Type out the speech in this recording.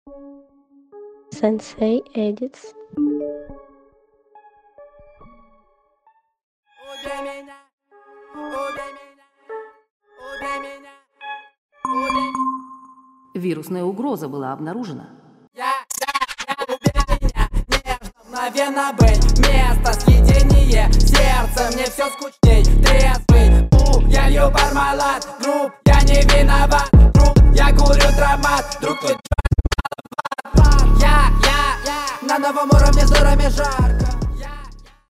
Sensei Edits. Вирусная угроза была обнаружена. Мгновенно быть, место съедение, сердце мне все скучней, трезвый, я лью пармалат, друг, я не виноват, друг, я курю травмат, друг, ты я, на новом уровне с дурами жарко.